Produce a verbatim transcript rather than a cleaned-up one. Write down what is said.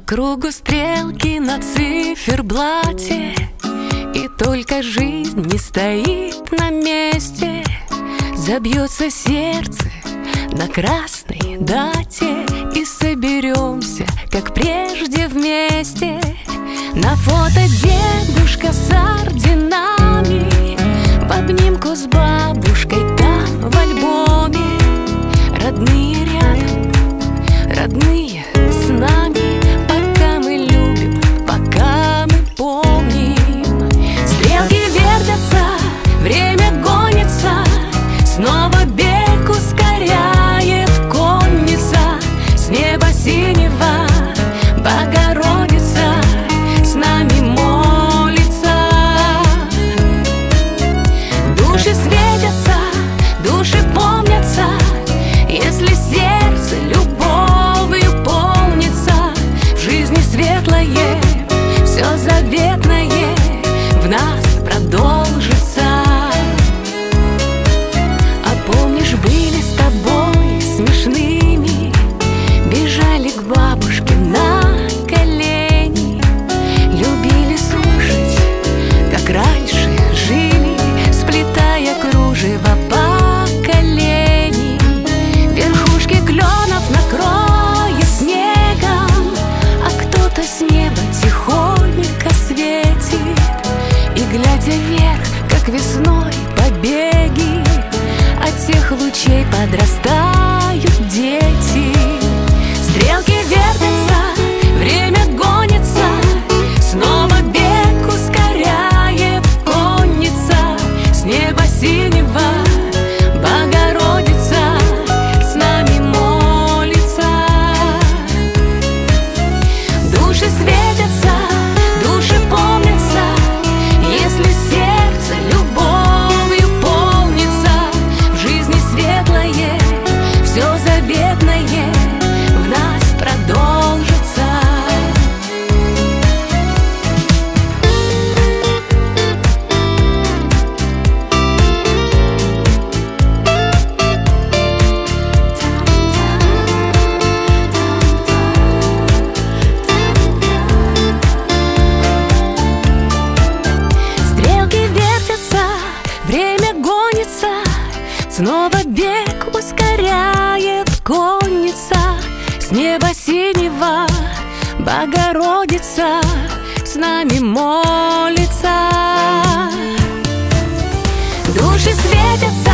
кругу стрелки на циферблате, и только жизнь не стоит на месте. Забьется сердце на красной дате, и соберемся, как прежде, вместе. На фото дедушка с орденами, в обнимку с бабушкой там в альбоме. Родные рядом, родные с нами, пока мы любим, пока мы помним. Стрелки вертятся, время гонится, снова бег ускоряет конница. С неба синего Богородица с нами молится. Души светятся, души помнятся, если сердце любовью полнится. В жизни светлое, все заветное в нас продолжится. А помнишь, были с тобой смешными, бежали к бабушке на колени, любили слушать, как раньше жили, сплетая кружево поколений. Верхушки кленов накроет снегом, а кто-то с неба тихонько светит. И, глядя вверх, как весной побеги, от тех лучей подрастают дети. Стрелки вертятся, время гонится, снова бег ускоряет конница. С неба синего Богородица с нами молится. Души светятся, души помнятся, если сердце любовью полнится. В жизни светлое, все заветное в нас продолжится. Стрелки вертятся, время гонится, снова бег ускоряет конница. С неба синего Богородица с нами молится. Души светятся,